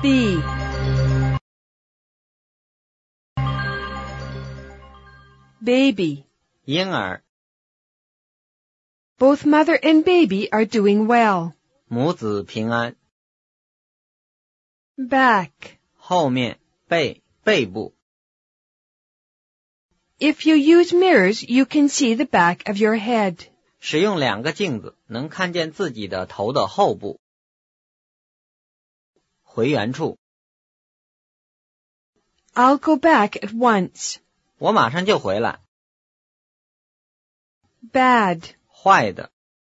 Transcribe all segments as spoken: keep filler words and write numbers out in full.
B. Baby. 婴儿 Both mother and baby are doing well. 母子平安 Back. 后面背背部 If you use mirrors, you can see the back of your head. 使用两个镜子能看见自己的头的后部回原处 I'll go back at once. 我马上就回来 Bad. 坏的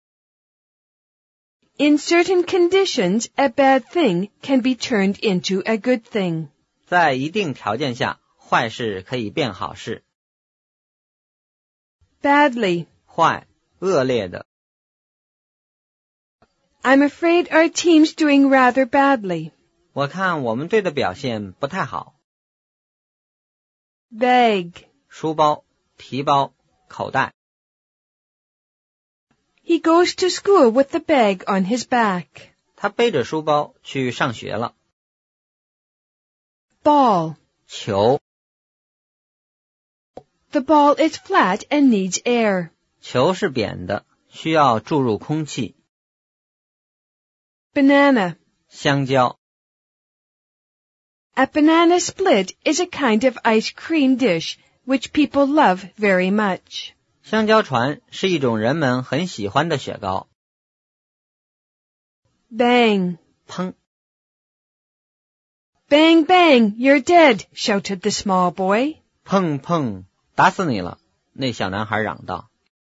In certain conditions, a bad thing can be turned into a good thing. 在一定条件下坏事可以变好事 Badly. 坏恶劣的 I'm afraid our team's doing rather badly. 我看我们队的表现不太好 Bag. 书包提包口袋 He goes to school with the bag on his back. 他背着书包去上学了 Ball. 球 The ball is flat and needs air. 球是扁的需要注入空气 Banana. 香蕉 A banana split is a kind of ice cream dish which people love very much. 香蕉船是一种人们很喜欢的雪糕 Bang. 砰 Bang, bang, you're dead, shouted the small boy. 砰砰打死你了那小男孩嚷道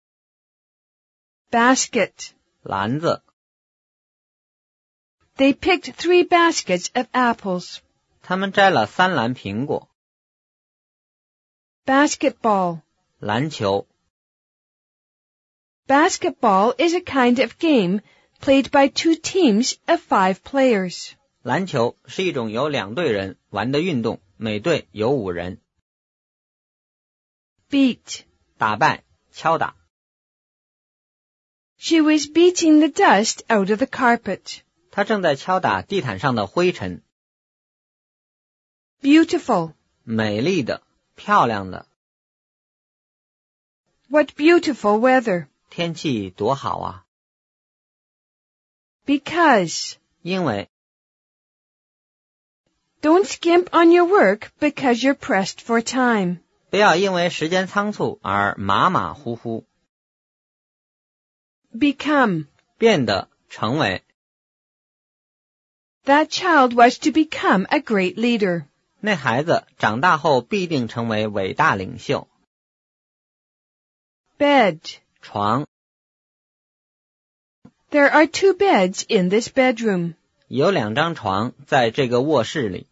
Basket. 篮子 They picked three baskets of apples. 他们摘了三篮苹果 Basketball. 篮球 Basketball is a kind of game played by two teams of five players. 篮球是一种由两队人玩的运动每队有五人 Beat. 打败敲打 She was beating the dust out of the carpet. 他正在敲打地毯上的灰尘 Beautiful. 美丽的漂亮的 What beautiful weather. 天气多好啊 Because. 因为 Don't skimp on your work because you're pressed for time. 不要因为时间仓促而马马虎虎 Become. 变得成为 That child was to become a great leader. 那孩子长大后必定成为伟大领袖 Bed. 床 There are two beds in this bedroom. 有两张床在这个卧室里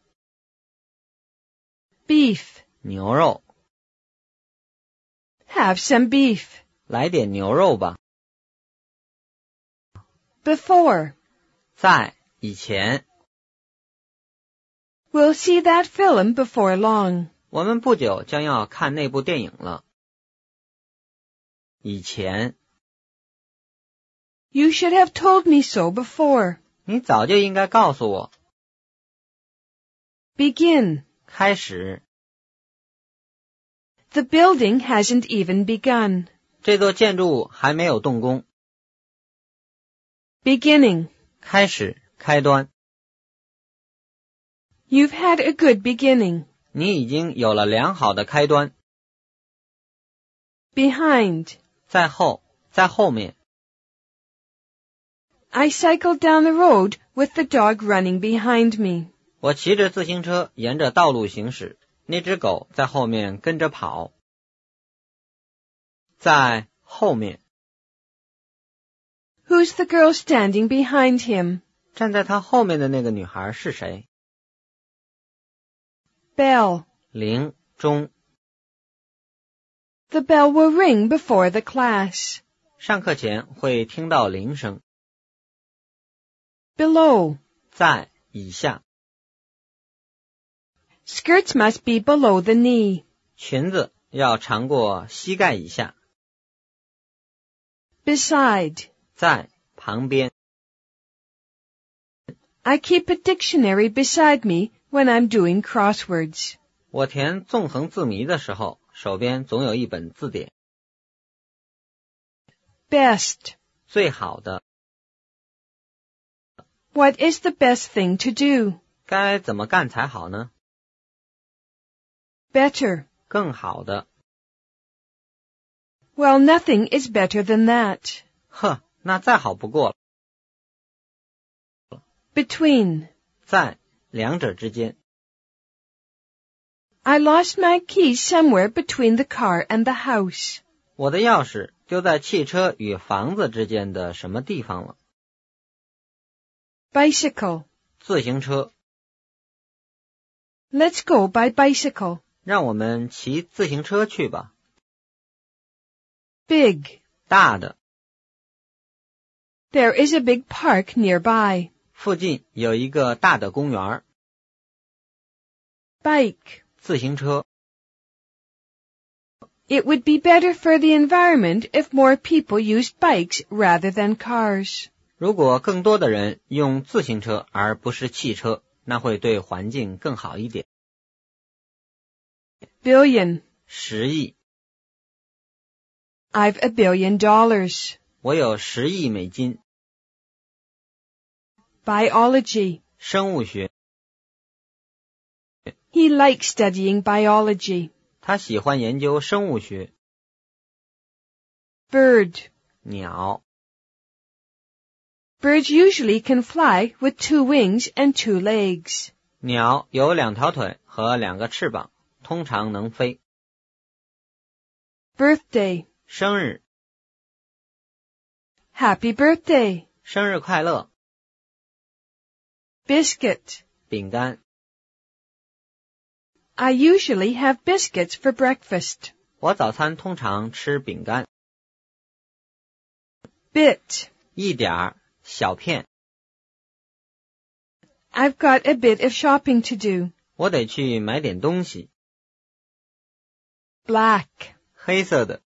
Beef. 牛肉 Have some beef. 来点牛肉吧 Before. 在以前 We'll see that film before long. 我们不久将要看那部电影了以前 You should have told me so before. 你早就应该告诉我 Begin. 开始 The building hasn't even begun. 这座建筑物还没有动工 Beginning. 开始开端 You've had a good beginning. 你已经有了良好的开端 Behind. 在后在后面 I cycled down the road with the dog running behind me. 我骑着自行车沿着道路行驶那只狗在后面跟着跑在后面 Who's the girl standing behind him? 站在他后面的那个女孩是谁 Bell. 铃钟 The bell will ring before the class. 上课前会听到铃声 Below. 在以下 Skirts must be below the knee. 裙子要长过膝盖以下 Beside. 在旁边 I keep a dictionary beside me when I'm doing crosswords. 我填纵横字谜的时候，手边总有一本字典。 Best. 最好的。 What is the best thing to do? 该怎么干才好呢？ Better. 更好的。 Well, nothing is better than that. 呵，那再好不过了。 Between. 在，两者之间。 I lost my keys somewhere between the car and the house. 我的钥匙丢在汽车与房子之间的什么地方了？ Bicycle. 自行车。 Let's go by bicycle. 让我们骑自行车去吧。 Big. 大的。 There is a big park nearby. 附近有一个大的公园。 Bike. 自行车。 It would be better for the environment if more people used bikes rather than cars. 如果更多的人用自行车而不是汽车，那会对环境更好一点。 Billion. 十亿。 I've a billion dollars. 我有十亿美金。 Biology. 生物学。 He likes studying biology. 他喜欢研究生物学。 Bird. 鸟。 Birds usually can fly with two wings and two legs. 鸟有两条腿和两个翅膀，通常能飞。 Birthday. 生日。 Happy birthday. 生日快乐。 Biscuit. 饼干。 I usually have biscuits for breakfast. 我早餐通常吃饼干。 Bit. 一点儿，小片。 I've got a bit of shopping to do. 我得去买点东西。 Black. 黑色的。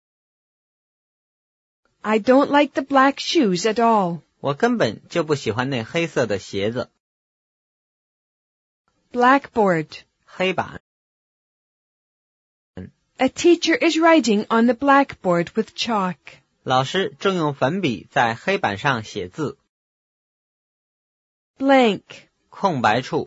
I don't like the black shoes at all. 我根本就不喜欢那黑色的鞋子。 Blackboard. 黑板。 A teacher is writing on the blackboard with chalk. 老师正用粉笔在黑板上写字。 Blank. 空白处。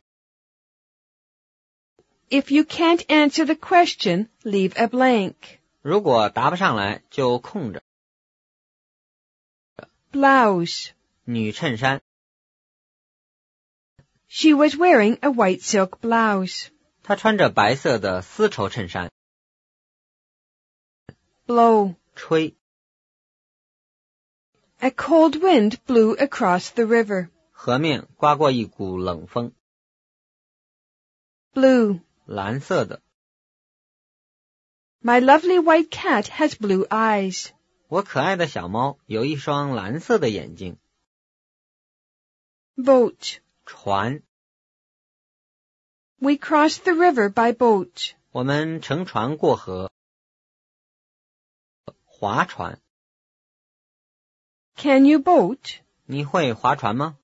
If you can't answer the question, leave a blank. 如果答不上来，就空着。 Blouse. 女衬衫。 She was wearing a white silk blouse. 她穿着白色的丝绸衬衫。 Blow. 吹。 A cold wind blew across the river. 河面刮过一股冷风。 Blue. 蓝色的。 My lovely white cat has blue eyes. 我可爱的小猫有一双蓝色的眼睛。 Boat. 船。 We crossed the river by boat. 我们乘船过河。划船。 Can you boat? 你会划船吗？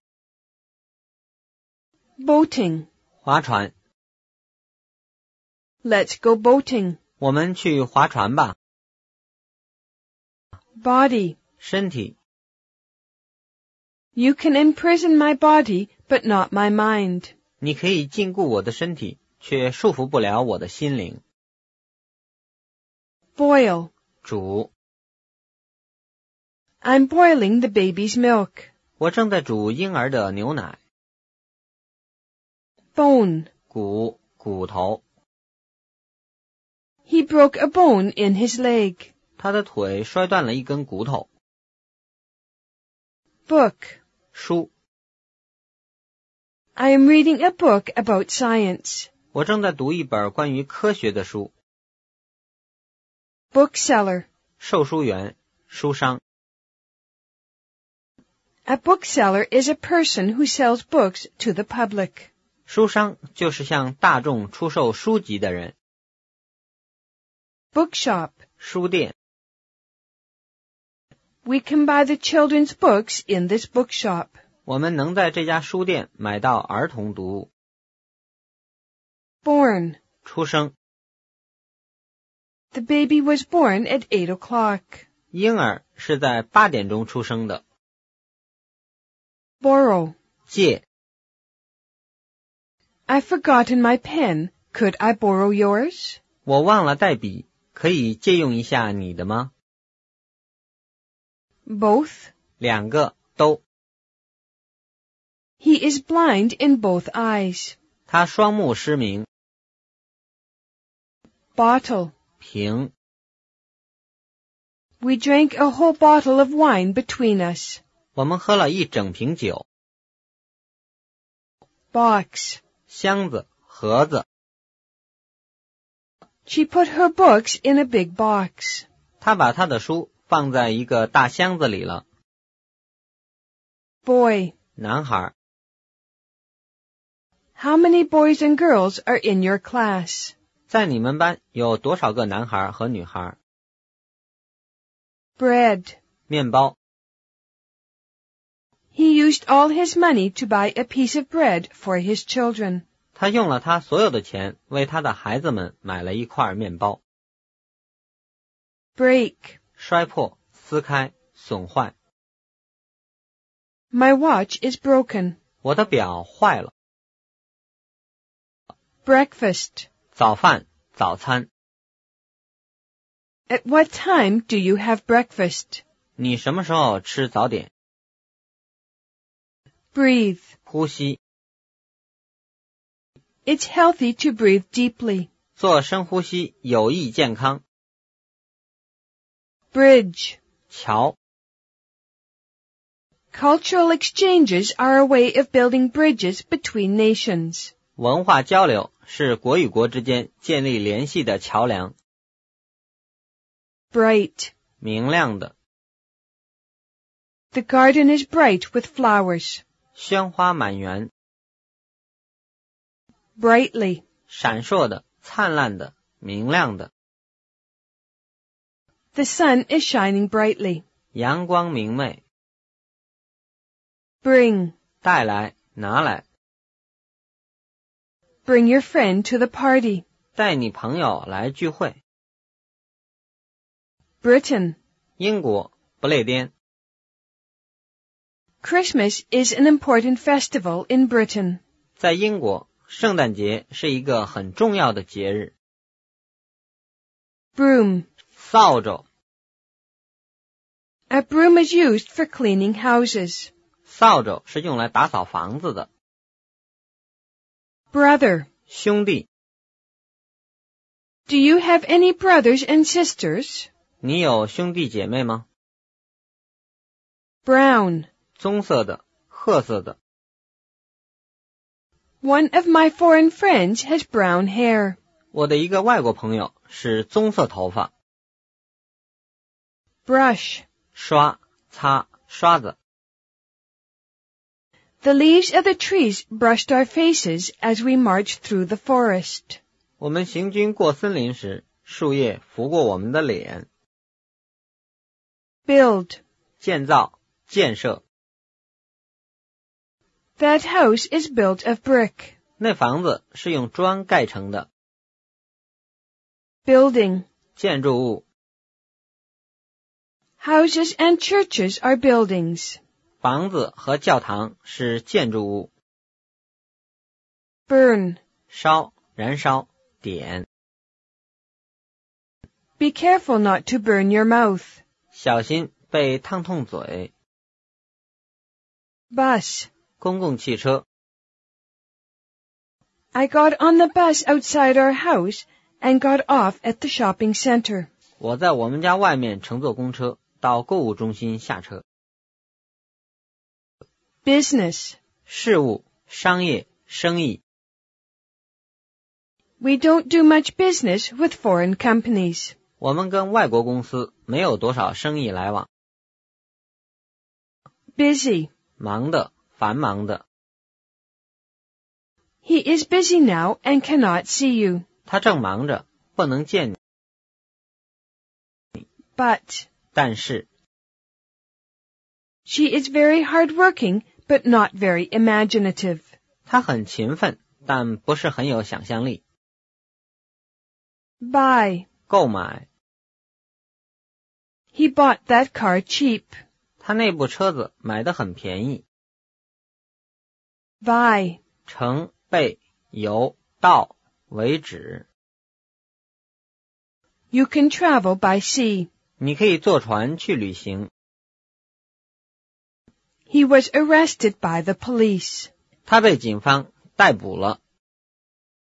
Boating. 划船。 Let's go boating. 我们去划船吧。 Body. 身体。 You can imprison my body, but not my mind. 你可以禁锢我的身体，却束缚不了我的心灵。 Boil. 煮。 I'm boiling the baby's milk. 我正在煮婴儿的牛奶。 Bone. 骨，骨头。 He broke a bone in his leg. 他的腿摔断了一根骨头。 Book. 书。 I am reading a book about science. 我正在读一本关于科学的书。 Bookseller. 售书员，书商。 A bookseller is a person who sells books to the public. 书商就是向大众出售书籍的人。 Bookshop. 书店。 We can buy the children's books in this bookshop. 我们能在这家书店买到儿童读物。 Born. 出生。 The baby was born at eight o'clock. 婴儿是在八点钟出生的。 Borrow. 借。 I've forgotten my pen. Could I borrow yours? 我忘了带笔，可以借用一下你的吗？ Both. 两个都。 He is blind in both eyes. 他双目失明。 Bottle. 瓶。 We drank a whole bottle of wine between us. 我们喝了一整瓶酒。 Box. 箱子，盒子。 She put her books in a big box. 她把她的书放在一个大箱子里了。 Boy. 男孩。 How many boys and girls are in your class? 在你们班有多少个男孩和女孩？ Bread. 面包。 He used all his money to buy a piece of bread for his children. 他用了他所有的钱为他的孩子们买了一块面包。 Break. 摔破，撕开，损坏。 My watch is broken. 我的表坏了。 Breakfast. 早饭，早餐。 At what time do you have breakfast? 你什么时候吃早点？ Breathe. 呼吸。 It's healthy to breathe deeply. 做深呼吸有益健康。 Bridge. 桥。 Cultural exchanges are a way of building bridges between nations. 文化交流是国与国之间建立联系的桥梁。 Bright. 明亮的。 The garden is bright with flowers. 鲜花满园。 Brightly. 闪烁的，灿烂的，明亮的。 The sun is shining brightly. 阳光明媚。 Bring. 带来，拿来。 Bring your friend to the party. 带你朋友来聚会。 Britain. 英国，不列颠。 Christmas is an important festival in Britain. 在英国，圣诞节是一个很重要的节日。 Broom. 扫帚。 A broom is used for cleaning houses. 扫帚是用来打扫房子的。 Brother. 兄弟。 Do you have any brothers and sisters? 你有兄弟姐妹吗？ Brown. 棕色的，褐色的。 One of my foreign friends has brown hair. 我的一个外国朋友是棕色头发。 Brush. 刷，擦，刷子。 The leaves of the trees brushed our faces as we marched through the forest. 我们行军过森林时，树叶拂过我们的脸。 Build. 建造，建设。 That house is built of brick. 那房子是用砖盖成的。 Building. 建筑物。 Houses and churches are buildings. 房子和教堂是建筑物。 Burn. 烧，燃烧，点。 Be careful not to burn your mouth. 小心被烫痛嘴。 Bus. 公共汽车。 I got on the bus outside our house and got off at the shopping center. 我在我们家外面乘坐公车，到购物中心下车。 Business. 事务，商业，生意。 We don't do much business with foreign companies. 我们跟外国公司没有多少生意来往。 Busy. 忙的，繁忙的。 He is busy now and cannot see you. 他正忙着，不能见你。 But. 但是。 She is very hardworking, but not very imaginative. 他很勤奋，但不是很有想象力。 Buy. 购买。 He bought that car cheap. 他那部车子买得很便宜。 By. 乘、备、由、到为止。 You can travel by sea. 你可以坐船去旅行。 He was arrested by the police. 他被警方逮捕了。